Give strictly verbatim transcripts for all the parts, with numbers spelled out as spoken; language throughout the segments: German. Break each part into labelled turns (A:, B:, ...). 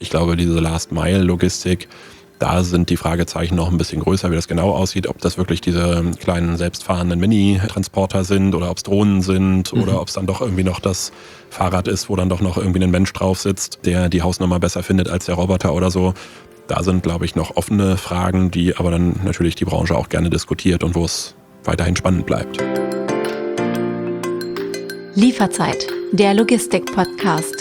A: Ich glaube, diese Last-Mile-Logistik, da sind die Fragezeichen noch ein bisschen größer, wie das genau aussieht, ob das wirklich diese kleinen selbstfahrenden Mini-Transporter sind oder ob es Drohnen sind mhm. oder ob es dann doch irgendwie noch das Fahrrad ist, wo dann doch noch irgendwie ein Mensch drauf sitzt, der die Hausnummer besser findet als der Roboter oder so. Da sind, glaube ich, noch offene Fragen, die aber dann natürlich die Branche auch gerne diskutiert und wo es weiterhin spannend bleibt.
B: Lieferzeit, der Logistik-Podcast.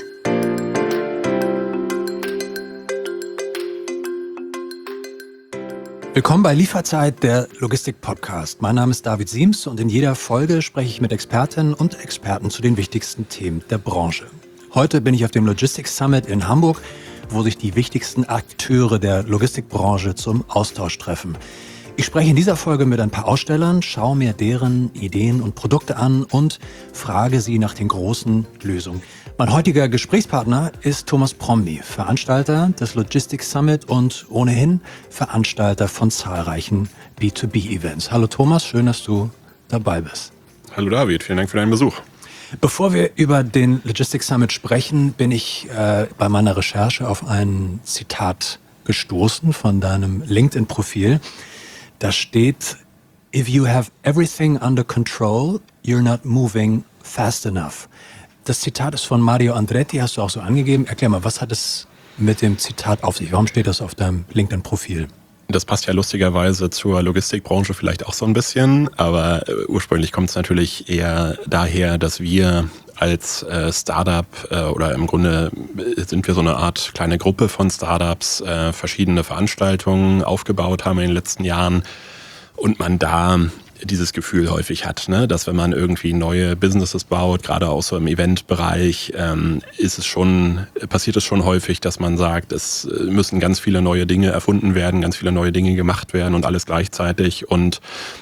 C: Willkommen bei Lieferzeit, der Logistik-Podcast. Mein Name ist David Siems und in jeder Folge spreche ich mit Expertinnen und Experten zu den wichtigsten Themen der Branche. Heute bin ich auf dem Logistics Summit in Hamburg, wo sich die wichtigsten Akteure der Logistikbranche zum Austausch treffen. Ich spreche in dieser Folge mit ein paar Ausstellern, schaue mir deren Ideen und Produkte an und frage sie nach den großen Lösungen. Mein heutiger Gesprächspartner ist Thomas Promny, Veranstalter des Logistics Summit und ohnehin Veranstalter von zahlreichen B zwei B Events. Hallo Thomas, schön, dass du dabei bist.
A: Hallo David, vielen Dank für deinen Besuch.
C: Bevor wir über den Logistics Summit sprechen, bin ich äh, bei meiner Recherche auf ein Zitat gestoßen von deinem LinkedIn-Profil. Da steht, "If you have everything under control, you're not moving fast enough." Das Zitat ist von Mario Andretti, hast du auch so angegeben. Erklär mal, was hat es mit dem Zitat auf sich? Warum steht das auf deinem LinkedIn-Profil?
A: Das passt ja lustigerweise zur Logistikbranche vielleicht auch so ein bisschen, aber ursprünglich kommt es natürlich eher daher, dass wir als äh, Startup äh, oder im Grunde sind wir so eine Art kleine Gruppe von Startups, äh, verschiedene Veranstaltungen aufgebaut haben in den letzten Jahren und man da dieses Gefühl häufig hat, ne? Dass wenn man irgendwie neue Businesses baut, gerade auch so im Eventbereich, ähm, ist es schon, passiert es schon häufig, dass man sagt, es müssen ganz viele neue Dinge erfunden werden, ganz viele neue Dinge gemacht werden und alles gleichzeitig und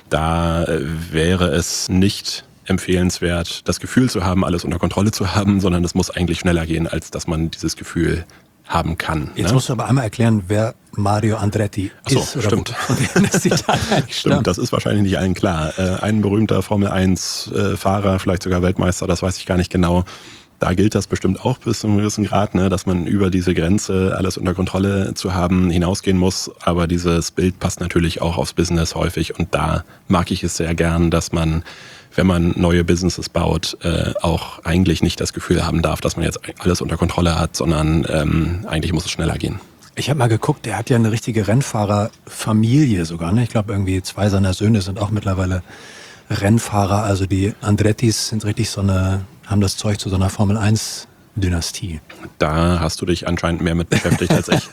A: da äh, wäre es nicht empfehlenswert, das Gefühl zu haben, alles unter Kontrolle zu haben, sondern es muss eigentlich schneller gehen, als dass man dieses Gefühl haben kann.
C: Jetzt
A: ne?
C: musst du aber einmal erklären, wer Mario Andretti
A: Ach so,
C: ist. Oder
A: stimmt.
C: Von dem das Zitat eigentlich
A: stimmt,
C: stammt.
A: das ist wahrscheinlich nicht allen klar. Äh, ein berühmter Formel eins Fahrer, vielleicht sogar Weltmeister, das weiß ich gar nicht genau. Da gilt das bestimmt auch bis zu einem gewissen Grad, ne, dass man über diese Grenze, alles unter Kontrolle zu haben, hinausgehen muss. Aber dieses Bild passt natürlich auch aufs Business häufig. Und da mag ich es sehr gern, dass man, wenn man neue Businesses baut, äh, auch eigentlich nicht das Gefühl haben darf, dass man jetzt alles unter Kontrolle hat, sondern ähm, eigentlich muss es schneller gehen.
C: Ich habe mal geguckt, der hat ja eine richtige Rennfahrerfamilie sogar. Ne? Ich glaube, irgendwie zwei seiner Söhne sind auch mittlerweile Rennfahrer. Also die Andrettis sind richtig so eine, haben das Zeug zu so einer Formel eins Dynastie.
A: Da hast du dich anscheinend mehr mit beschäftigt als ich.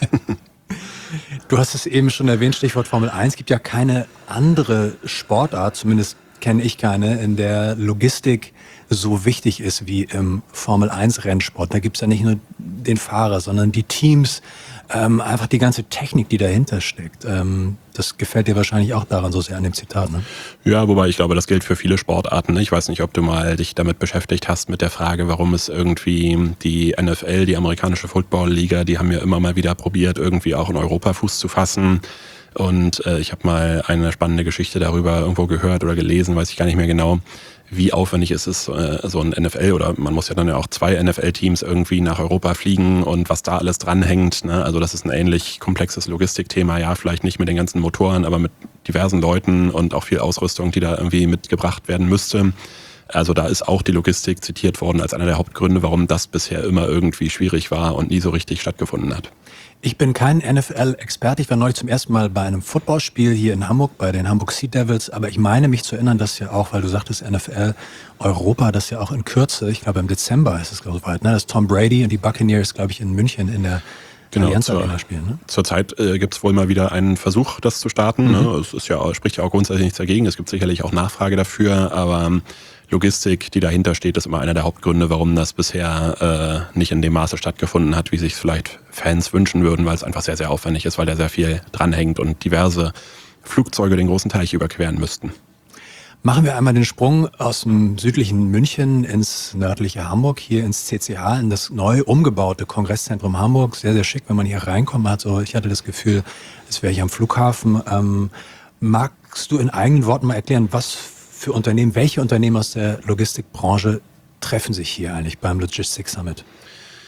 C: Du hast es eben schon erwähnt, Stichwort Formel eins. Es gibt ja keine andere Sportart, zumindest kenne ich keine, in der Logistik so wichtig ist wie im Formel eins Rennsport. Da gibt es ja nicht nur den Fahrer, sondern die Teams, ähm, einfach die ganze Technik, die dahinter steckt. Ähm, das gefällt dir wahrscheinlich auch daran so sehr an dem Zitat, ne?
A: Ja, wobei ich glaube, das gilt für viele Sportarten. Ich weiß nicht, ob du mal dich damit beschäftigt hast mit der Frage, warum es irgendwie die N F L, die amerikanische Football-Liga, die haben ja immer mal wieder probiert, irgendwie auch in Europa Fuß zu fassen. Und äh, ich habe mal eine spannende Geschichte darüber irgendwo gehört oder gelesen, weiß ich gar nicht mehr genau, wie aufwendig ist es, äh, so ein N F L oder man muss ja dann ja auch zwei N F L-Teams irgendwie nach Europa fliegen und was da alles dranhängt. Ne? Also das ist ein ähnlich komplexes Logistikthema, ja, vielleicht nicht mit den ganzen Motoren, aber mit diversen Leuten und auch viel Ausrüstung, die da irgendwie mitgebracht werden müsste. Also da ist auch die Logistik zitiert worden als einer der Hauptgründe, warum das bisher immer irgendwie schwierig war und nie so richtig stattgefunden hat.
C: Ich bin kein N F L-Experte. Ich war neulich zum ersten Mal bei einem Footballspiel hier in Hamburg, bei den Hamburg Sea Devils. Aber ich meine mich zu erinnern, dass ja auch, weil du sagtest N F L Europa, dass ja auch in Kürze, ich glaube im Dezember ist es glaube ich weit, ne, dass Tom Brady und die Buccaneers, glaube ich, in München in der
A: Genau,
C: Allianz
A: zur,
C: Arena spielen. Ne?
A: Zurzeit äh, gibt es wohl mal wieder einen Versuch, das zu starten.
C: Mhm.
A: Ne? Es ist ja, spricht ja auch grundsätzlich nichts dagegen. Es gibt sicherlich auch Nachfrage dafür, aber Logistik, die dahinter steht, ist immer einer der Hauptgründe, warum das bisher äh, nicht in dem Maße stattgefunden hat, wie sich vielleicht Fans wünschen würden, weil es einfach sehr, sehr aufwendig ist, weil da sehr viel dranhängt und diverse Flugzeuge den großen Teich überqueren müssten.
C: Machen wir einmal den Sprung aus dem südlichen München ins nördliche Hamburg, hier ins C C H, in das neu umgebaute Kongresszentrum Hamburg. Sehr, sehr schick, wenn man hier reinkommt. Man hat so, ich hatte das Gefühl, als wäre ich am Flughafen. Ähm, magst du in eigenen Worten mal erklären, was für Unternehmen, welche Unternehmen aus der Logistikbranche treffen sich hier eigentlich beim Logistics Summit?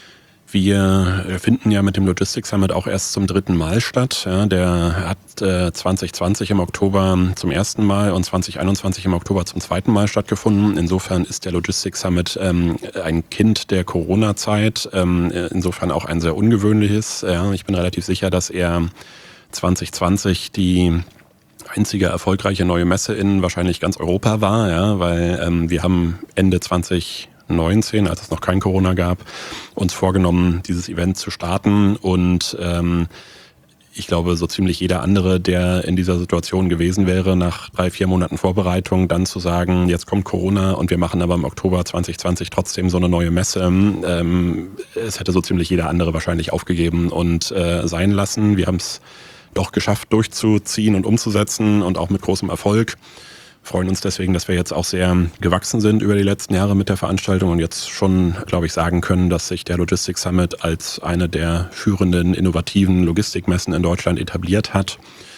A: Wir finden ja mit dem Logistics Summit auch erst zum dritten Mal statt. Ja, der hat äh, zwanzig zwanzig im Oktober zum ersten Mal und zwanzig einundzwanzig im Oktober zum zweiten Mal stattgefunden. Insofern ist der Logistics Summit ähm, ein Kind der Corona-Zeit. Ähm, insofern auch ein sehr ungewöhnliches. Ja, ich bin relativ sicher, dass er zwanzig zwanzig die einzige erfolgreiche neue Messe in wahrscheinlich ganz Europa war, ja, weil ähm, wir haben Ende zwanzig neunzehn, als es noch kein Corona gab, uns vorgenommen, dieses Event zu starten und ähm, ich glaube, so ziemlich jeder andere, der in dieser Situation gewesen wäre, nach drei, vier Monaten Vorbereitung, dann zu sagen, jetzt kommt Corona und wir machen aber im Oktober zwanzig zwanzig trotzdem so eine neue Messe. Ähm, es hätte so ziemlich jeder andere wahrscheinlich aufgegeben und äh, sein lassen. Wir haben es doch geschafft, durchzuziehen und umzusetzen und auch mit großem Erfolg. Freuen uns deswegen, dass wir jetzt auch sehr gewachsen sind über die letzten Jahre mit der Veranstaltung und jetzt schon, glaube ich, sagen können, dass sich der Logistics Summit als eine der führenden, innovativen Logistikmessen in Deutschland etabliert hat.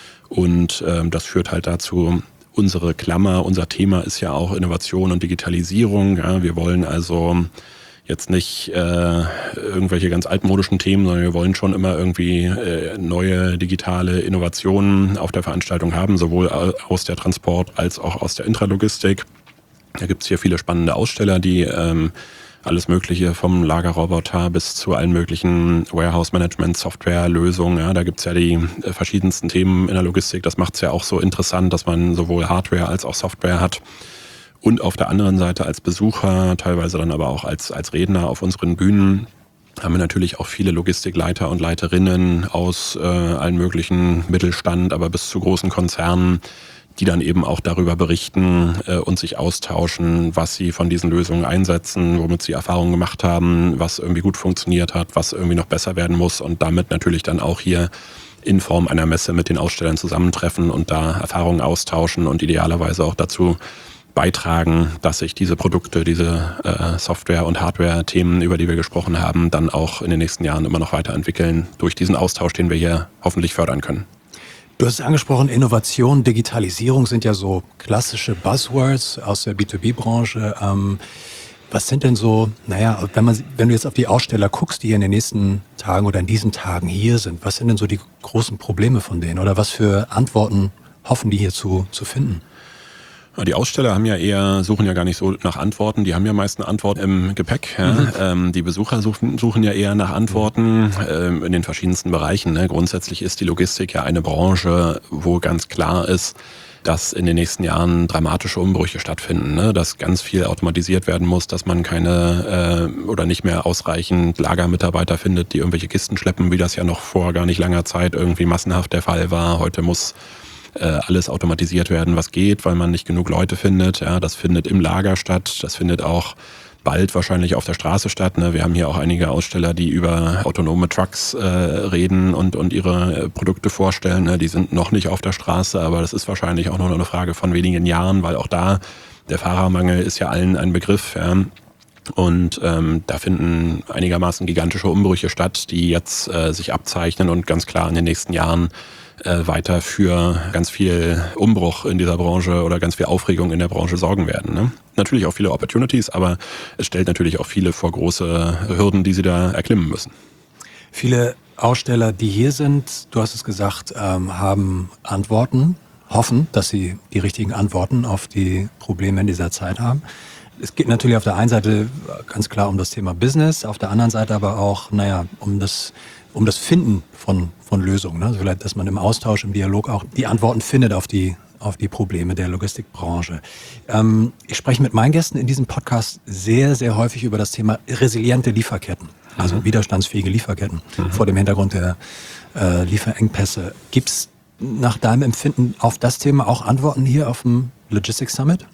A: Und ähm, das führt halt dazu, unsere Klammer, unser Thema ist ja auch Innovation und Digitalisierung. Ja, wir wollen also jetzt nicht äh, irgendwelche ganz altmodischen Themen, sondern wir wollen schon immer irgendwie äh, neue digitale Innovationen auf der Veranstaltung haben, sowohl aus der Transport- als auch aus der Intralogistik. Da gibt's hier viele spannende Aussteller, die ähm, alles Mögliche vom Lagerroboter bis zu allen möglichen Warehouse-Management-Software-Lösungen. Ja, da gibt's ja die äh, verschiedensten Themen in der Logistik. Das macht's ja auch so interessant, dass man sowohl Hardware als auch Software hat. Und auf der anderen Seite als Besucher, teilweise dann aber auch als, als Redner auf unseren Bühnen, haben wir natürlich auch viele Logistikleiter und Leiterinnen aus äh, allen möglichen Mittelstand, aber bis zu großen Konzernen, die dann eben auch darüber berichten äh, und sich austauschen, was sie von diesen Lösungen einsetzen, womit sie Erfahrungen gemacht haben, was irgendwie gut funktioniert hat, was irgendwie noch besser werden muss und damit natürlich dann auch hier in Form einer Messe mit den Ausstellern zusammentreffen und da Erfahrungen austauschen und idealerweise auch dazu beitragen, dass sich diese Produkte, diese äh, Software- und Hardware-Themen, über die wir gesprochen haben, dann auch in den nächsten Jahren immer noch weiterentwickeln durch diesen Austausch, den wir hier hoffentlich fördern können.
C: Du hast es angesprochen, Innovation, Digitalisierung sind ja so klassische Buzzwords aus der B zwei B-Branche. Ähm, was sind denn so, naja, wenn man, wenn du jetzt auf die Aussteller guckst, die hier in den nächsten Tagen oder in diesen Tagen hier sind, was sind denn so die großen Probleme von denen oder was für Antworten hoffen die hier zu, zu finden?
A: Die Aussteller haben ja eher, suchen ja gar nicht so nach Antworten, die haben ja meist eine Antwort im Gepäck. Ja. Mhm. Ähm, die Besucher suchen, suchen ja eher nach Antworten ähm, in den verschiedensten Bereichen. Ne. Grundsätzlich ist die Logistik ja eine Branche, wo ganz klar ist, dass in den nächsten Jahren dramatische Umbrüche stattfinden, ne? Dass ganz viel automatisiert werden muss, dass man keine äh, oder nicht mehr ausreichend Lagermitarbeiter findet, die irgendwelche Kisten schleppen, wie das ja noch vor gar nicht langer Zeit irgendwie massenhaft der Fall war. Heute muss alles automatisiert werden, was geht, weil man nicht genug Leute findet. Ja, das findet im Lager statt, das findet auch bald wahrscheinlich auf der Straße statt. Ne? Wir haben hier auch einige Aussteller, die über autonome Trucks äh, reden und, und ihre Produkte vorstellen. Ne? Die sind noch nicht auf der Straße, aber das ist wahrscheinlich auch nur eine Frage von wenigen Jahren, weil auch da der Fahrermangel ist ja allen ein Begriff. Ja? Und ähm, da finden einigermaßen gigantische Umbrüche statt, die jetzt äh, sich abzeichnen und ganz klar in den nächsten Jahren äh, weiter für ganz viel Umbruch in dieser Branche oder ganz viel Aufregung in der Branche sorgen werden. Ne? Natürlich auch viele Opportunities, aber es stellt natürlich auch viele vor große Hürden, die sie da erklimmen müssen.
C: Viele Aussteller, die hier sind, du hast es gesagt, ähm, haben Antworten, hoffen, dass sie die richtigen Antworten auf die Probleme in dieser Zeit haben. Es geht natürlich auf der einen Seite ganz klar um das Thema Business, auf der anderen Seite aber auch, naja, um das, um das Finden von, von Lösungen. Ne? Also vielleicht, dass man im Austausch, im Dialog auch die Antworten findet auf die, auf die Probleme der Logistikbranche. Ähm, ich spreche mit meinen Gästen in diesem Podcast sehr, sehr häufig über das Thema resiliente Lieferketten, also mhm. widerstandsfähige Lieferketten mhm. vor dem Hintergrund der äh, Lieferengpässe. Gibt es nach deinem Empfinden auf das Thema auch Antworten hier auf dem Logistics Summit?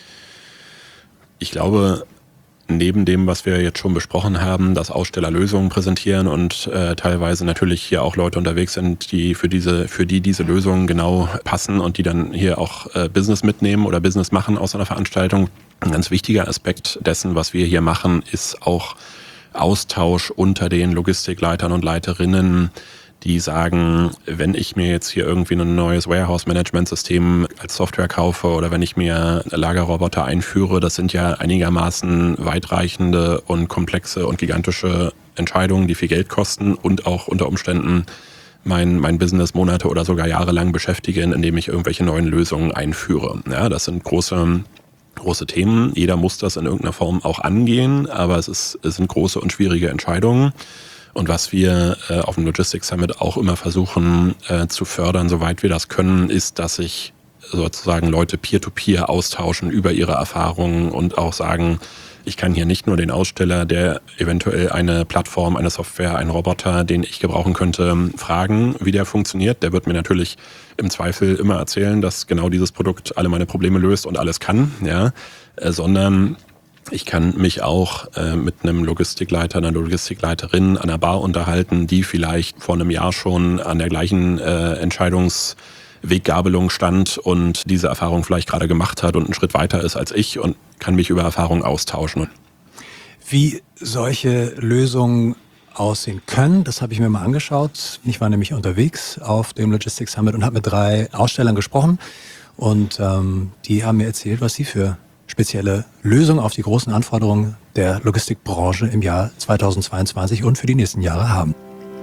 A: Ich glaube, neben dem, was wir jetzt schon besprochen haben, dass Aussteller Lösungen präsentieren und äh, teilweise natürlich hier auch Leute unterwegs sind, die für diese, für die diese Lösungen genau passen und die dann hier auch äh, Business mitnehmen oder Business machen aus einer Veranstaltung. Ein ganz wichtiger Aspekt dessen, was wir hier machen, ist auch Austausch unter den Logistikleitern und Leiterinnen, die sagen, wenn ich mir jetzt hier irgendwie ein neues Warehouse-Management-System als Software kaufe oder wenn ich mir Lagerroboter einführe, das sind ja einigermaßen weitreichende und komplexe und gigantische Entscheidungen, die viel Geld kosten und auch unter Umständen mein, mein Business Monate oder sogar Jahre lang beschäftigen, indem ich irgendwelche neuen Lösungen einführe. Ja, das sind große, große Themen. Jeder muss das in irgendeiner Form auch angehen, aber es, ist, es sind große und schwierige Entscheidungen. Und was wir äh, auf dem Logistics Summit auch immer versuchen äh, zu fördern, soweit wir das können, ist, dass sich sozusagen Leute peer-to-peer austauschen über ihre Erfahrungen und auch sagen, ich kann hier nicht nur den Aussteller, der eventuell eine Plattform, eine Software, einen Roboter, den ich gebrauchen könnte, fragen, wie der funktioniert. Der wird mir natürlich im Zweifel immer erzählen, dass genau dieses Produkt alle meine Probleme löst und alles kann, ja, äh, sondern ich kann mich auch äh, mit einem Logistikleiter, einer Logistikleiterin an der Bar unterhalten, die vielleicht vor einem Jahr schon an der gleichen äh, Entscheidungsweggabelung stand und diese Erfahrung vielleicht gerade gemacht hat und einen Schritt weiter ist als ich und kann mich über Erfahrungen austauschen.
C: Wie solche Lösungen aussehen können, das habe ich mir mal angeschaut. Ich war nämlich unterwegs auf dem Logistics Summit und habe mit drei Ausstellern gesprochen und ähm, die haben mir erzählt, was sie für spezielle Lösungen auf die großen Anforderungen der Logistikbranche im Jahr zweitausendzweiundzwanzig und für die nächsten Jahre haben.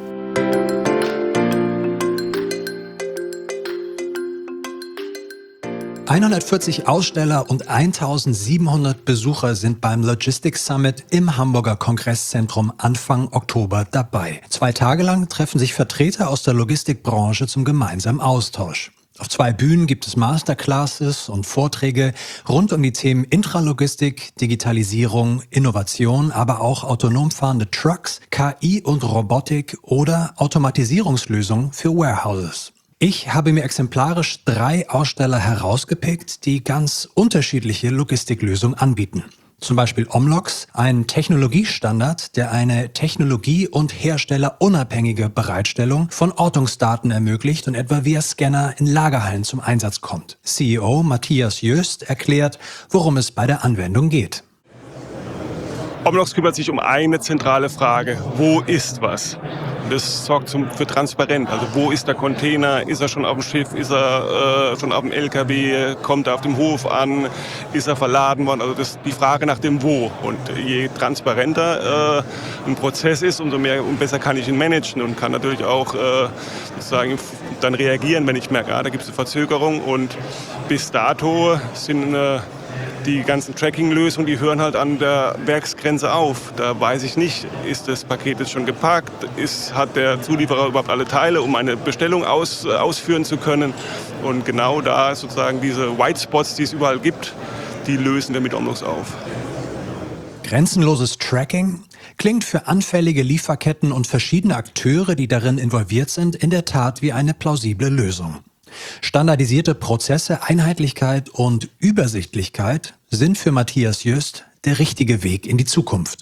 C: hundertvierzig Aussteller und eintausendsiebenhundert Besucher sind beim Logistics Summit im Hamburger Kongresszentrum Anfang Oktober dabei. Zwei Tage lang treffen sich Vertreter aus der Logistikbranche zum gemeinsamen Austausch. Auf zwei Bühnen gibt es Masterclasses und Vorträge rund um die Themen Intralogistik, Digitalisierung, Innovation, aber auch autonom fahrende Trucks, K I und Robotik oder Automatisierungslösungen für Warehouses. Ich habe mir exemplarisch drei Aussteller herausgepickt, die ganz unterschiedliche Logistiklösungen anbieten. Zum Beispiel Omlox, ein Technologiestandard, der eine technologie- und herstellerunabhängige Bereitstellung von Ortungsdaten ermöglicht und etwa via Scanner in Lagerhallen zum Einsatz kommt. C E O Matthias Jöst erklärt, worum es bei der Anwendung geht.
D: Omlox kümmert sich um eine zentrale Frage: Wo ist was? Das sorgt zum, für Transparenz. Also wo ist der Container? Ist er schon auf dem Schiff? Ist er äh, schon auf dem L K W? Kommt er auf dem Hof an? Ist er verladen worden? Also das die Frage nach dem Wo. Und je transparenter äh, ein Prozess ist, umso mehr und besser kann ich ihn managen und kann natürlich auch äh, sozusagen dann reagieren, wenn ich merke, ah, da gibt es eine Verzögerung. Und bis dato sind äh, die ganzen Tracking-Lösungen, die hören halt an der Werksgrenze auf. Da weiß ich nicht, ist das Paket jetzt schon gepackt, ist, hat der Zulieferer überhaupt alle Teile, um eine Bestellung aus, ausführen zu können. Und genau da sozusagen diese White Spots, die es überall gibt, die lösen wir mit Omlox auf.
C: Grenzenloses Tracking klingt für anfällige Lieferketten und verschiedene Akteure, die darin involviert sind, in der Tat wie eine plausible Lösung. Standardisierte Prozesse, Einheitlichkeit und Übersichtlichkeit sind für Matthias Jöst der richtige Weg in die Zukunft.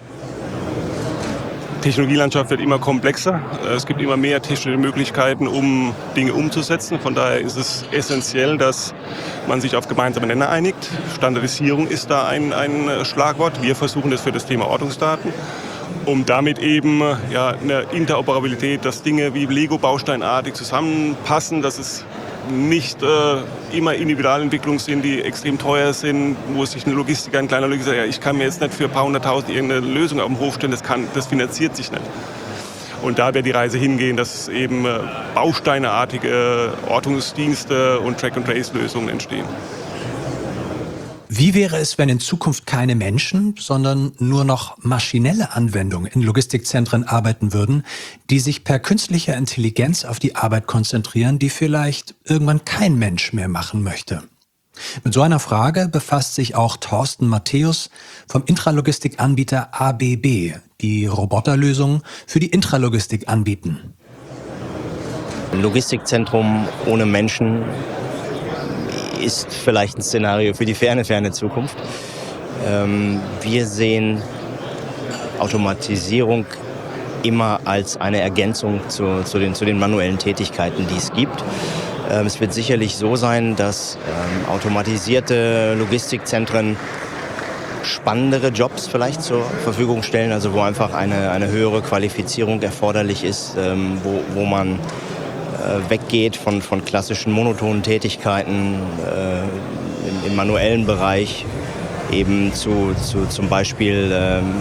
D: Die Technologielandschaft wird immer komplexer. Es gibt immer mehr technische Möglichkeiten, um Dinge umzusetzen. Von daher ist es essentiell, dass man sich auf gemeinsame Nenner einigt. Standardisierung ist da ein, ein Schlagwort. Wir versuchen das für das Thema Ortungsdaten, um damit eben ja, eine Interoperabilität, dass Dinge wie Lego-Bausteinartig zusammenpassen, dass es nicht äh, immer Individualentwicklungen sind, die extrem teuer sind, wo sich eine Logistiker, ein kleiner Logistiker sagt, ja, ich kann mir jetzt nicht für ein paar hunderttausend irgendeine Lösung auf den Hof stellen, das, kann, das finanziert sich nicht. Und da wird die Reise hingehen, dass eben äh, bausteineartige Ortungsdienste und Track-and-Trace-Lösungen entstehen.
C: Wie wäre es, wenn in Zukunft keine Menschen, sondern nur noch maschinelle Anwendungen in Logistikzentren arbeiten würden, die sich per künstlicher Intelligenz auf die Arbeit konzentrieren, die vielleicht irgendwann kein Mensch mehr machen möchte? Mit so einer Frage befasst sich auch Thorsten Matthäus vom Intralogistikanbieter A B B, die Roboterlösungen für die Intralogistik anbieten.
E: Ein Logistikzentrum ohne Menschen ist vielleicht ein Szenario für die ferne, ferne Zukunft. Ähm, wir sehen Automatisierung immer als eine Ergänzung zu, zu, den, zu den manuellen Tätigkeiten, die es gibt. Ähm, es wird sicherlich so sein, dass ähm, automatisierte Logistikzentren spannendere Jobs vielleicht zur Verfügung stellen, also wo einfach eine, eine höhere Qualifizierung erforderlich ist, ähm, wo, wo man weggeht von, von klassischen monotonen Tätigkeiten äh, im, im manuellen Bereich, eben zu, zu zum Beispiel ähm,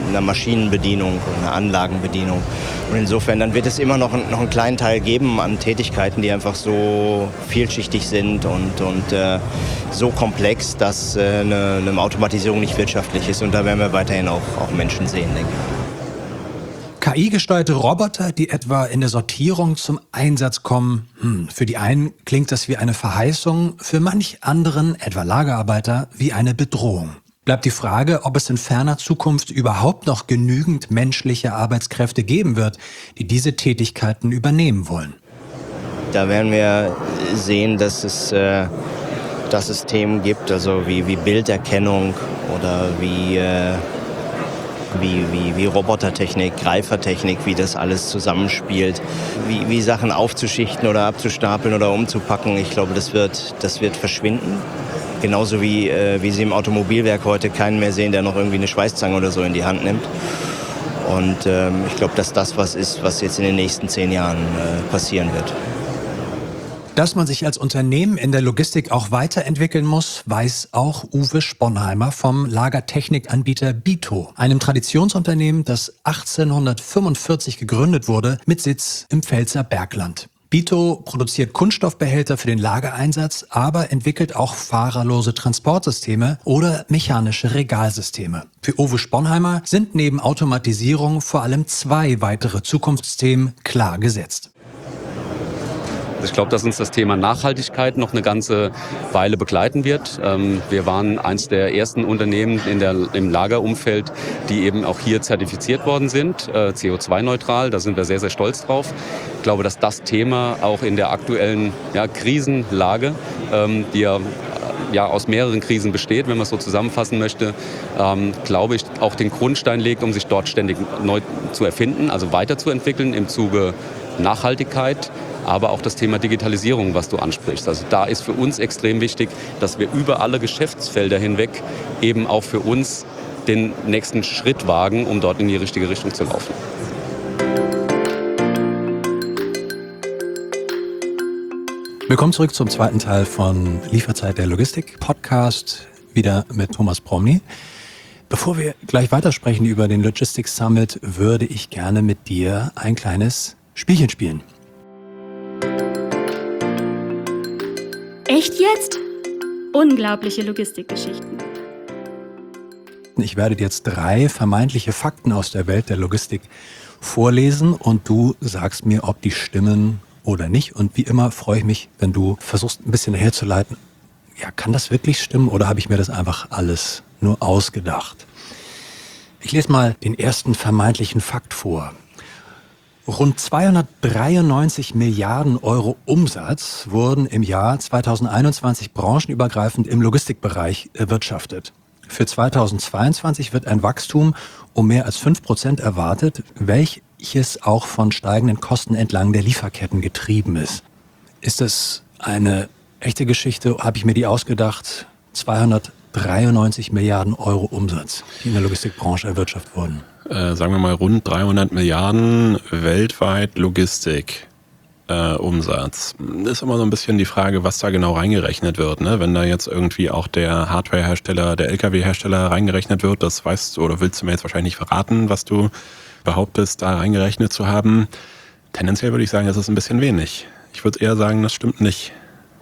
E: einer Maschinenbedienung oder einer Anlagenbedienung. Und insofern, dann wird es immer noch, noch einen kleinen Teil geben an Tätigkeiten, die einfach so vielschichtig sind und, und äh, so komplex, dass äh, eine, eine Automatisierung nicht wirtschaftlich ist. Und da werden wir weiterhin auch, auch Menschen sehen, denke ich.
C: K I-gesteuerte Roboter, die etwa in der Sortierung zum Einsatz kommen. Hm, für die einen klingt das wie eine Verheißung, für manch anderen, etwa Lagerarbeiter, wie eine Bedrohung. Bleibt die Frage, ob es in ferner Zukunft überhaupt noch genügend menschliche Arbeitskräfte geben wird, die diese Tätigkeiten übernehmen wollen.
E: Da werden wir sehen, dass es, äh, dass es Themen gibt, also wie, wie Bilderkennung oder wie... Äh Wie, wie, wie Robotertechnik, Greifertechnik, wie das alles zusammenspielt, wie, wie Sachen aufzuschichten oder abzustapeln oder umzupacken. Ich glaube, das wird, das wird verschwinden. Genauso wie, äh, wie Sie im Automobilwerk heute keinen mehr sehen, der noch irgendwie eine Schweißzange oder so in die Hand nimmt. Und ähm, ich glaube, dass das was ist, was jetzt in den nächsten zehn Jahren äh, passieren wird.
C: Dass man sich als Unternehmen in der Logistik auch weiterentwickeln muss, weiß auch Uwe Sponheimer vom Lagertechnikanbieter Bito, einem Traditionsunternehmen, das achtzehnhundertfünfundvierzig gegründet wurde, mit Sitz im Pfälzer Bergland. Bito produziert Kunststoffbehälter für den Lagereinsatz, aber entwickelt auch fahrerlose Transportsysteme oder mechanische Regalsysteme. Für Uwe Sponheimer sind neben Automatisierung vor allem zwei weitere Zukunftsthemen klar gesetzt.
F: Ich glaube, dass uns das Thema Nachhaltigkeit noch eine ganze Weile begleiten wird. Wir waren eines der ersten Unternehmen in der, im Lagerumfeld, die eben auch hier zertifiziert worden sind, C O zwei neutral. Da sind wir sehr, sehr stolz drauf. Ich glaube, dass das Thema auch in der aktuellen ja, Krisenlage, die ja ja aus mehreren Krisen besteht, wenn man es so zusammenfassen möchte, ähm, glaube ich, auch den Grundstein legt, um sich dort ständig neu zu erfinden, also weiterzuentwickeln im Zuge Nachhaltigkeit, aber auch das Thema Digitalisierung, was du ansprichst. Also da ist für uns extrem wichtig, dass wir über alle Geschäftsfelder hinweg eben auch für uns den nächsten Schritt wagen, um dort in die richtige Richtung zu laufen.
C: Willkommen zurück zum zweiten Teil von Lieferzeit, der Logistik-Podcast, wieder mit Thomas Promny. Bevor wir gleich weitersprechen über den Logistics Summit, würde ich gerne mit dir ein kleines Spielchen spielen.
G: Echt jetzt? Unglaubliche Logistikgeschichten.
C: Ich werde dir jetzt drei vermeintliche Fakten aus der Welt der Logistik vorlesen und du sagst mir, ob die stimmen oder nicht. Und wie immer freue ich mich, wenn du versuchst, ein bisschen herzuleiten. Ja, kann das wirklich stimmen oder habe ich mir das einfach alles nur ausgedacht? Ich lese mal den ersten vermeintlichen Fakt vor. Rund zweihundertdreiundneunzig Milliarden Euro Umsatz wurden im Jahr zweitausendeinundzwanzig branchenübergreifend im Logistikbereich erwirtschaftet. Für zweitausendzweiundzwanzig wird ein Wachstum um mehr als fünf Prozent erwartet, welches auch von steigenden Kosten entlang der Lieferketten getrieben ist. Ist das eine echte Geschichte? Habe ich mir die ausgedacht? zweihundertdreiundneunzig Milliarden Euro Umsatz, die in der Logistikbranche erwirtschaftet wurden.
A: Äh, sagen wir mal rund dreihundert Milliarden weltweit Logistik. Äh, Umsatz. Ist immer so ein bisschen die Frage, was da genau reingerechnet wird. Ne? Wenn da jetzt irgendwie auch der Hardwarehersteller, der L K W-Hersteller reingerechnet wird, das weißt du oder willst du mir jetzt wahrscheinlich nicht verraten, was du behauptest, da reingerechnet zu haben. Tendenziell würde ich sagen, das ist ein bisschen wenig. Ich würde eher sagen, das stimmt nicht.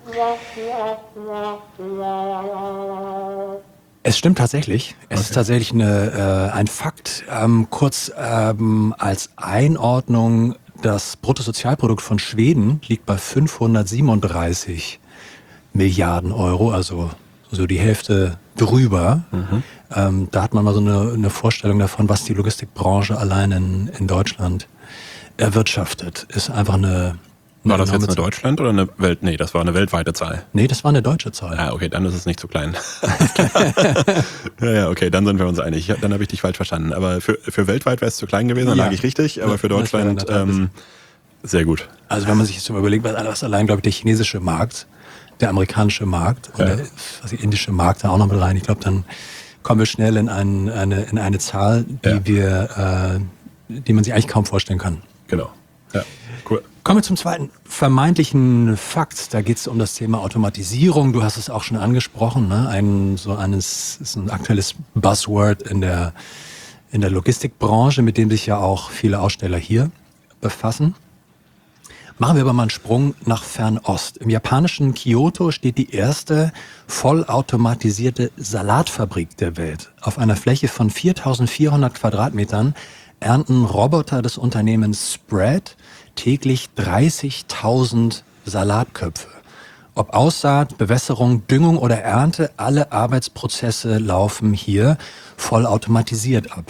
C: Es stimmt tatsächlich. Es okay. ist tatsächlich eine, äh, ein Fakt. Ähm, kurz ähm, als Einordnung: Das Bruttosozialprodukt von Schweden liegt bei fünfhundertsiebenunddreißig Milliarden Euro, also so die Hälfte drüber. Mhm. Ähm, da hat man mal so eine, eine Vorstellung davon, was die Logistikbranche allein in, in Deutschland erwirtschaftet. Ist einfach eine... eine
A: war das jetzt eine Deutschland oder eine Welt? Nee, das war eine weltweite Zahl.
C: Nee, das war eine deutsche Zahl.
A: Ah, okay, dann ist es nicht zu klein. ja, ja, okay, dann sind wir uns einig. Dann habe ich dich falsch verstanden. Aber für, für weltweit wäre es zu klein gewesen, dann ja. lag ich richtig. Aber für Deutschland ähm, sehr gut.
C: Also wenn man sich jetzt mal überlegt, was allein, glaube ich, der chinesische Markt, der amerikanische Markt und ja. der was der indische Markt da auch noch mit rein, ich glaube, dann kommen wir schnell in, ein, eine, in eine Zahl, die ja. wir, äh, die man sich eigentlich kaum vorstellen kann.
A: Genau, ja, cool.
C: Kommen wir zum zweiten vermeintlichen Fakt. Da geht es um das Thema Automatisierung. Du hast es auch schon angesprochen. Ne? Ein so eines ist ein aktuelles Buzzword in der in der Logistikbranche, mit dem sich ja auch viele Aussteller hier befassen. Machen wir aber mal einen Sprung nach Fernost. Im japanischen Kyoto steht die erste vollautomatisierte Salatfabrik der Welt. Auf einer Fläche von viertausendvierhundert Quadratmetern ernten Roboter des Unternehmens Spread täglich dreißigtausend Salatköpfe. Ob Aussaat, Bewässerung, Düngung oder Ernte, alle Arbeitsprozesse laufen hier vollautomatisiert ab.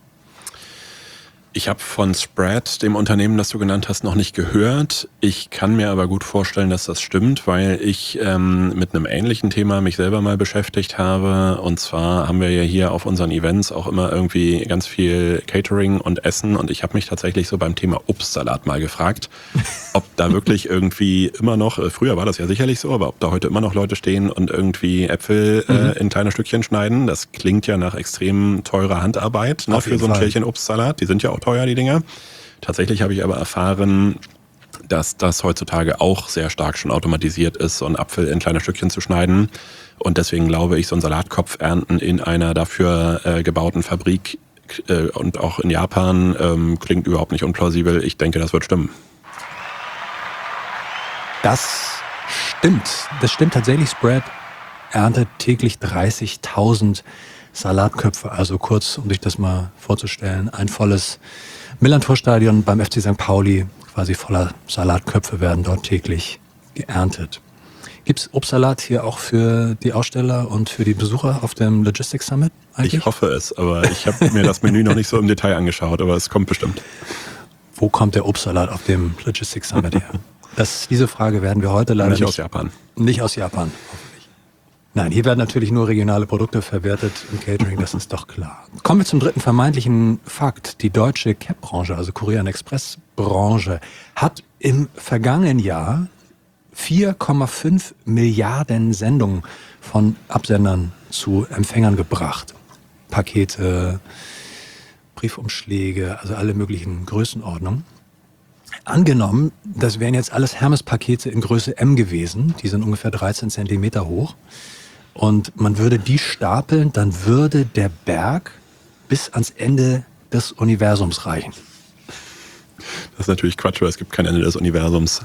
A: Ich habe von Spread, dem Unternehmen, das du genannt hast, noch nicht gehört. Ich kann mir aber gut vorstellen, dass das stimmt, weil ich ähm, mit einem ähnlichen Thema mich selber mal beschäftigt habe. Und zwar haben wir ja hier auf unseren Events auch immer irgendwie ganz viel Catering und Essen. Und ich habe mich tatsächlich so beim Thema Obstsalat mal gefragt, ob da wirklich irgendwie immer noch, äh, früher war das ja sicherlich so, aber ob da heute immer noch Leute stehen und irgendwie Äpfel äh, mhm. in kleine Stückchen schneiden. Das klingt ja nach extrem teurer Handarbeit, ne, für so ein Schälchen Obstsalat. Die sind ja auch teuer, die Dinger. Tatsächlich habe ich aber erfahren, dass das heutzutage auch sehr stark schon automatisiert ist, so einen Apfel in kleine Stückchen zu schneiden. Und deswegen glaube ich, so einen Salatkopf ernten in einer dafür äh, gebauten Fabrik äh, und auch in Japan ähm, klingt überhaupt nicht unplausibel. Ich denke, das wird stimmen.
C: Das stimmt. Das stimmt tatsächlich. Spread erntet täglich dreißigtausend Salatköpfe. Also kurz, um sich das mal vorzustellen, ein volles Millerntor-Stadion beim F C Sankt Pauli, quasi voller Salatköpfe werden dort täglich geerntet. Gibt es Obstsalat hier auch für die Aussteller und für die Besucher auf dem Logistics Summit eigentlich?
A: Ich hoffe es, aber ich habe mir das Menü noch nicht so im Detail angeschaut, aber es kommt bestimmt.
C: Wo kommt der Obstsalat auf dem Logistics Summit her? Das, diese Frage werden wir heute leider
A: nicht,
C: nicht
A: aus Japan.
C: Nicht aus Japan, hoffentlich. Nein, hier werden natürlich nur regionale Produkte verwertet im Catering, das ist doch klar. Kommen wir zum dritten vermeintlichen Fakt. Die deutsche C A B-Branche, also Kurier- und Express-Branche, hat im vergangenen Jahr vier Komma fünf Milliarden Sendungen von Absendern zu Empfängern gebracht. Pakete, Briefumschläge, also alle möglichen Größenordnungen. Angenommen, das wären jetzt alles Hermes-Pakete in Größe M gewesen, die sind ungefähr dreizehn Zentimeter hoch, und man würde die stapeln, dann würde der Berg bis ans Ende des Universums reichen.
A: Das ist natürlich Quatsch, weil es gibt kein Ende des Universums.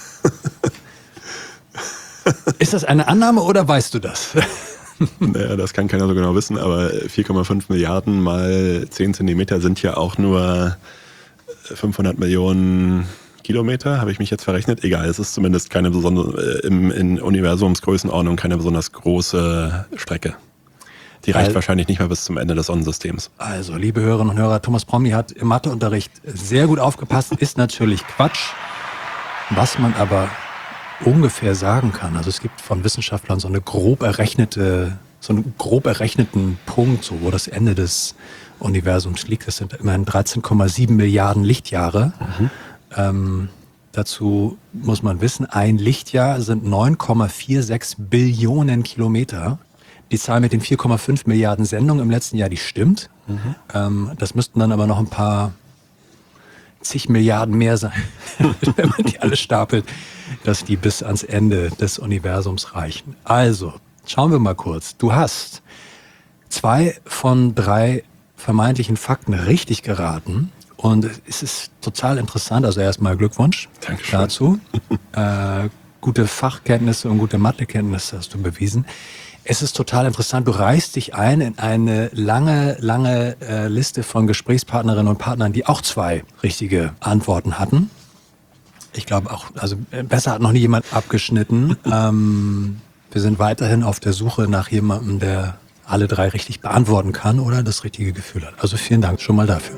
C: Ist das eine Annahme oder weißt du das?
A: Naja, das kann keiner so genau wissen, aber vier Komma fünf Milliarden mal zehn Zentimeter sind ja auch nur fünfhundert Millionen Kilometer, habe ich mich jetzt verrechnet? Egal, es ist zumindest keine besondere, im, in Universumsgrößenordnung keine besonders große Strecke. Die reicht also wahrscheinlich nicht mehr bis zum Ende des Sonnensystems.
C: Also, liebe Hörerinnen und Hörer, Thomas Promny hat im Matheunterricht sehr gut aufgepasst, ist natürlich Quatsch. Was man aber ungefähr sagen kann, also es gibt von Wissenschaftlern so eine grob errechnete, so einen grob errechneten Punkt, so wo das Ende des Universums liegt. Das sind immerhin dreizehn Komma sieben Milliarden Lichtjahre. Mhm. Ähm, dazu muss man wissen, ein Lichtjahr sind neun Komma sechsundvierzig Billionen Kilometer. Die Zahl mit den vier Komma fünf Milliarden Sendungen im letzten Jahr, die stimmt. Mhm. Ähm, das müssten dann aber noch ein paar zig Milliarden mehr sein, wenn man die alle stapelt, dass die bis ans Ende des Universums reichen. Also, schauen wir mal kurz. Du hast zwei von drei vermeintlichen Fakten richtig geraten. Und es ist total interessant, also erstmal Glückwunsch
A: Dankeschön.
C: Dazu. äh, gute Fachkenntnisse und gute Mathekenntnisse hast du bewiesen. Es ist total interessant, du reißt dich ein in eine lange, lange äh, Liste von Gesprächspartnerinnen und Partnern, die auch zwei richtige Antworten hatten. Ich glaube auch, also besser hat noch nie jemand abgeschnitten. ähm, wir sind weiterhin auf der Suche nach jemandem, der alle drei richtig beantworten kann oder das richtige Gefühl hat. Also vielen Dank schon mal dafür.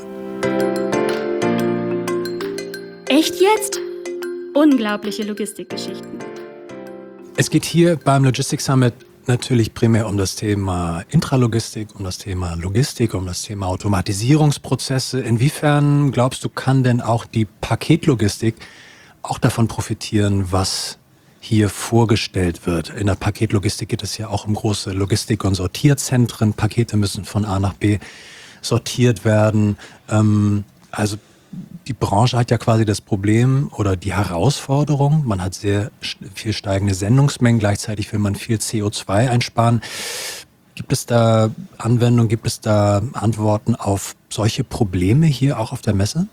G: Echt jetzt? Unglaubliche Logistikgeschichten.
C: Es geht hier beim Logistics Summit natürlich primär um das Thema Intralogistik, um das Thema Logistik, um das Thema Automatisierungsprozesse. Inwiefern glaubst du, kann denn auch die Paketlogistik auch davon profitieren, was hier vorgestellt wird? In der Paketlogistik geht es ja auch um große Logistik- und Sortierzentren. Pakete müssen von A nach B sortiert werden. Ähm, also die Branche hat ja quasi das Problem oder die Herausforderung, man hat sehr viel steigende Sendungsmengen, gleichzeitig will man viel C O zwei einsparen. Gibt es da Anwendungen, gibt es da Antworten auf solche Probleme hier auch auf der Messe?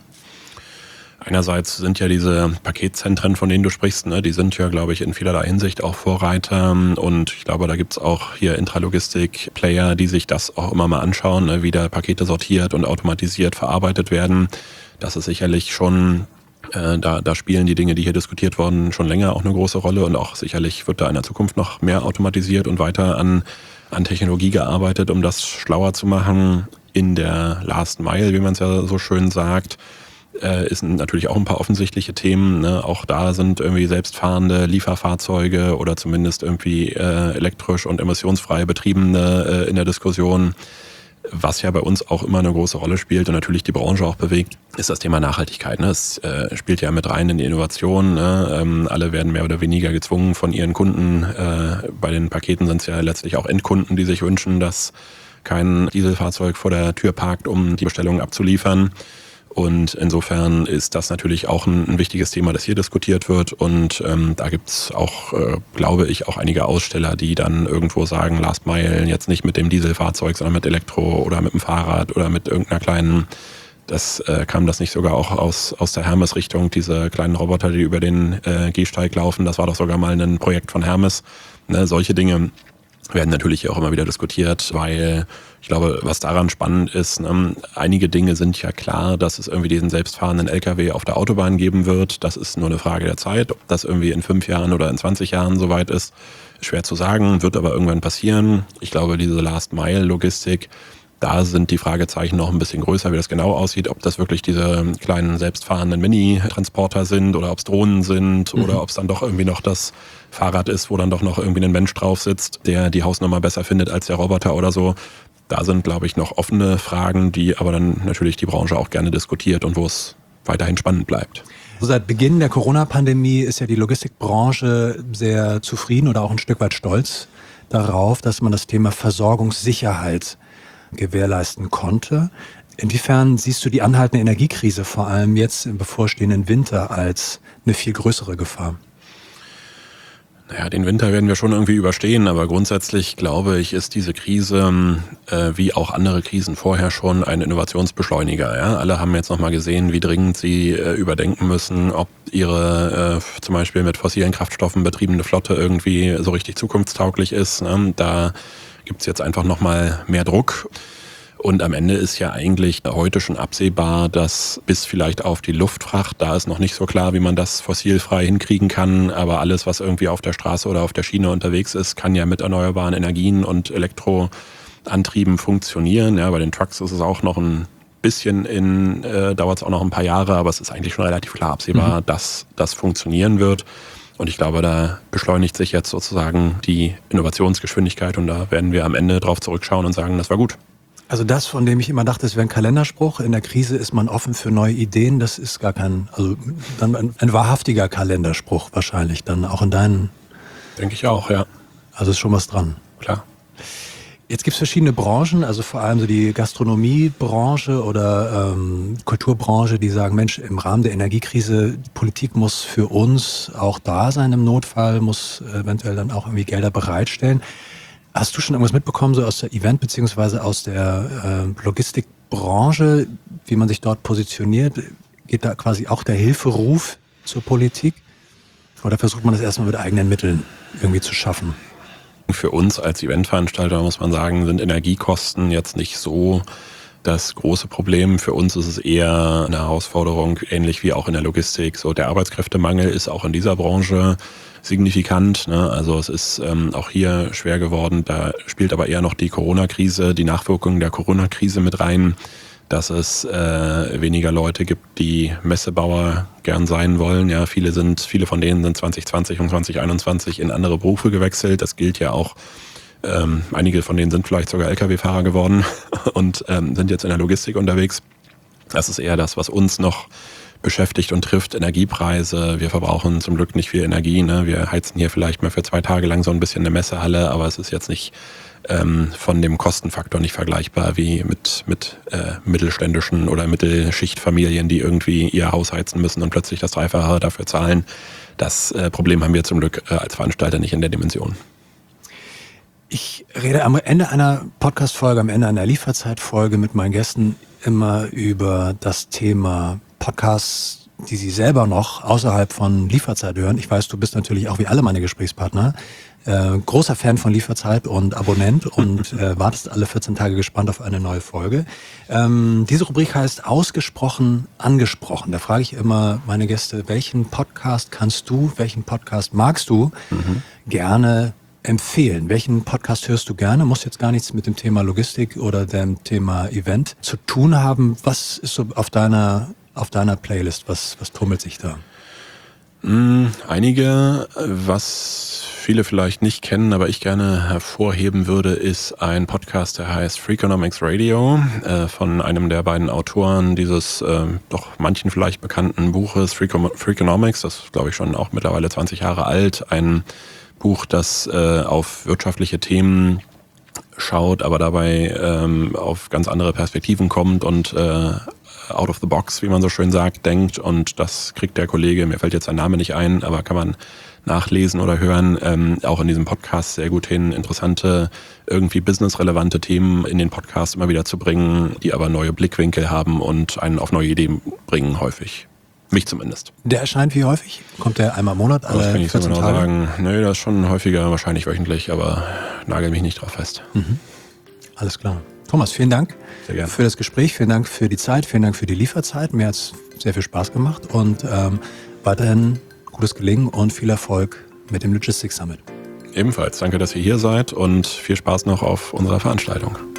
A: Einerseits sind ja diese Paketzentren, von denen du sprichst, ne, die sind ja, glaube ich, in vielerlei Hinsicht auch Vorreiter. Und ich glaube, da gibt's auch hier Intralogistik-Player, die sich das auch immer mal anschauen, ne, wie da Pakete sortiert und automatisiert verarbeitet werden. Das ist sicherlich schon, äh, da, da spielen die Dinge, die hier diskutiert wurden, schon länger auch eine große Rolle. Und auch sicherlich wird da in der Zukunft noch mehr automatisiert und weiter an, an Technologie gearbeitet, um das schlauer zu machen. In der Last Mile, wie man es ja so schön sagt, Äh, ist natürlich auch ein paar offensichtliche Themen. Ne? Auch da sind irgendwie selbstfahrende Lieferfahrzeuge oder zumindest irgendwie äh, elektrisch und emissionsfrei betriebene äh, in der Diskussion. Was ja bei uns auch immer eine große Rolle spielt und natürlich die Branche auch bewegt, ist das Thema Nachhaltigkeit. Ne? Es äh, spielt ja mit rein in die Innovation. Ne? Ähm, alle werden mehr oder weniger gezwungen von ihren Kunden. Äh, bei den Paketen sind es ja letztlich auch Endkunden, die sich wünschen, dass kein Dieselfahrzeug vor der Tür parkt, um die Bestellungen abzuliefern. Und insofern ist das natürlich auch ein, ein wichtiges Thema, das hier diskutiert wird. Und ähm, da gibt's auch, äh, glaube ich, auch einige Aussteller, die dann irgendwo sagen, Last Mile jetzt nicht mit dem Dieselfahrzeug, sondern mit Elektro oder mit dem Fahrrad oder mit irgendeiner kleinen, das äh, kam das nicht sogar auch aus, aus der Hermes-Richtung, diese kleinen Roboter, die über den äh, Gehsteig laufen. Das war doch sogar mal ein Projekt von Hermes. Ne, solche Dinge werden natürlich auch immer wieder diskutiert, weil ich glaube, was daran spannend ist, ne, einige Dinge sind ja klar, dass es irgendwie diesen selbstfahrenden L K W auf der Autobahn geben wird. Das ist nur eine Frage der Zeit. Ob das irgendwie in fünf Jahren oder in zwanzig Jahren soweit ist, schwer zu sagen, wird aber irgendwann passieren. Ich glaube, diese Last-Mile-Logistik, da sind die Fragezeichen noch ein bisschen größer, wie das genau aussieht, ob das wirklich diese kleinen selbstfahrenden Mini-Transporter sind oder ob es Drohnen sind mhm. oder ob es dann doch irgendwie noch das Fahrrad ist, wo dann doch noch irgendwie ein Mensch drauf sitzt, der die Hausnummer besser findet als der Roboter oder so. Da sind, glaube ich, noch offene Fragen, die aber dann natürlich die Branche auch gerne diskutiert und wo es weiterhin spannend bleibt.
C: Seit Beginn der Corona-Pandemie ist ja die Logistikbranche sehr zufrieden oder auch ein Stück weit stolz darauf, dass man das Thema Versorgungssicherheit gewährleisten konnte. Inwiefern siehst du die anhaltende Energiekrise vor allem jetzt im bevorstehenden Winter als eine viel größere Gefahr?
A: Naja, den Winter werden wir schon irgendwie überstehen, aber grundsätzlich glaube ich, ist diese Krise, äh, wie auch andere Krisen vorher schon, ein Innovationsbeschleuniger. Ja? Alle haben jetzt nochmal gesehen, wie dringend sie äh, überdenken müssen, ob ihre äh, zum Beispiel mit fossilen Kraftstoffen betriebene Flotte irgendwie so richtig zukunftstauglich ist. Ne? Da gibt's jetzt einfach nochmal mehr Druck. Und am Ende ist ja eigentlich heute schon absehbar, dass bis vielleicht auf die Luftfracht, da ist noch nicht so klar, wie man das fossilfrei hinkriegen kann, aber alles, was irgendwie auf der Straße oder auf der Schiene unterwegs ist, kann ja mit erneuerbaren Energien und Elektroantrieben funktionieren. Ja, bei den Trucks ist es auch noch ein bisschen in, äh, dauert es auch noch ein paar Jahre, aber es ist eigentlich schon relativ klar absehbar, mhm. dass das funktionieren wird. Und ich glaube, da beschleunigt sich jetzt sozusagen die Innovationsgeschwindigkeit und da werden wir am Ende drauf zurückschauen und sagen, das war gut.
C: Also das, von dem ich immer dachte, es wäre ein Kalenderspruch, in der Krise ist man offen für neue Ideen, das ist gar kein, also dann ein, ein wahrhaftiger Kalenderspruch wahrscheinlich, dann auch in deinen...
A: Denke ich auch, ja.
C: Also ist schon was dran.
A: Klar.
C: Jetzt gibt es verschiedene Branchen, also vor allem so die Gastronomiebranche oder ähm, Kulturbranche, die sagen, Mensch, im Rahmen der Energiekrise, die Politik muss für uns auch da sein im Notfall, muss eventuell dann auch irgendwie Gelder bereitstellen. Hast du schon irgendwas mitbekommen, so aus der Event- beziehungsweise aus der äh, Logistikbranche, wie man sich dort positioniert? Geht da quasi auch der Hilferuf zur Politik? Oder versucht man das erstmal mit eigenen Mitteln irgendwie zu schaffen?
A: Für uns als Eventveranstalter muss man sagen, sind Energiekosten jetzt nicht so das große Problem. Für uns ist es eher eine Herausforderung, ähnlich wie auch in der Logistik. So der Arbeitskräftemangel ist auch in dieser Branche signifikant. Ne? Also es ist ähm, auch hier schwer geworden. Da spielt aber eher noch die Corona-Krise, die Nachwirkungen der Corona-Krise mit rein, dass es äh, weniger Leute gibt, die Messebauer gern sein wollen. Ja, viele sind, viele von denen sind zwanzig zwanzig und zwanzig einundzwanzig in andere Berufe gewechselt. Das gilt ja auch. Ähm, einige von denen sind vielleicht sogar L K W-Fahrer geworden und ähm, sind jetzt in der Logistik unterwegs. Das ist eher das, was uns noch beschäftigt und trifft. Energiepreise. Wir verbrauchen zum Glück nicht viel Energie. Ne? Wir heizen hier vielleicht mal für zwei Tage lang so ein bisschen eine Messehalle, aber es ist jetzt nicht ähm, von dem Kostenfaktor nicht vergleichbar wie mit, mit äh, mittelständischen oder Mittelschichtfamilien, die irgendwie ihr Haus heizen müssen und plötzlich das Dreifache dafür zahlen. Das äh, Problem haben wir zum Glück äh, als Veranstalter nicht in der Dimension.
C: Ich rede am Ende einer Podcast-Folge, am Ende einer Lieferzeitfolge mit meinen Gästen immer über das Thema Podcasts, die sie selber noch außerhalb von Lieferzeit hören. Ich weiß, du bist natürlich auch wie alle meine Gesprächspartner äh, großer Fan von Lieferzeit und Abonnent und äh, wartest alle vierzehn Tage gespannt auf eine neue Folge. Ähm, diese Rubrik heißt Ausgesprochen angesprochen. Da frage ich immer meine Gäste, welchen Podcast kannst du, welchen Podcast magst du mhm. gerne empfehlen? Welchen Podcast hörst du gerne? Muss jetzt gar nichts mit dem Thema Logistik oder dem Thema Event zu tun haben. Was ist so auf deiner auf deiner Playlist? Was was tummelt sich da?
A: Mm, einige, was viele vielleicht nicht kennen, aber ich gerne hervorheben würde, ist ein Podcast, der heißt Freakonomics Radio, äh, von einem der beiden Autoren dieses äh, doch manchen vielleicht bekannten Buches Freakom- Freakonomics, das ist, glaube ich, schon auch mittlerweile zwanzig Jahre alt, ein Buch, das äh, auf wirtschaftliche Themen schaut, aber dabei ähm, auf ganz andere Perspektiven kommt und äh, out of the box, wie man so schön sagt, denkt. Und das kriegt der Kollege, mir fällt jetzt sein Name nicht ein, aber kann man nachlesen oder hören, ähm, auch in diesem Podcast sehr gut hin, interessante, irgendwie businessrelevante Themen in den Podcast immer wieder zu bringen, die aber neue Blickwinkel haben und einen auf neue Ideen bringen häufig. Mich zumindest.
C: Der erscheint wie häufig? Kommt der einmal im Monat, alle
A: das kann ich so
C: vierzehn
A: genau
C: Tage?
A: sagen. Nee, das ist schon häufiger, wahrscheinlich wöchentlich, aber nagel mich nicht drauf fest.
C: Mhm. Alles klar. Thomas, vielen Dank für das Gespräch, vielen Dank für die Zeit, vielen Dank für die Lieferzeit. Mir hat es sehr viel Spaß gemacht und ähm, weiterhin gutes Gelingen und viel Erfolg mit dem Logistics Summit.
A: Ebenfalls, danke, dass ihr hier seid und viel Spaß noch auf unserer Veranstaltung.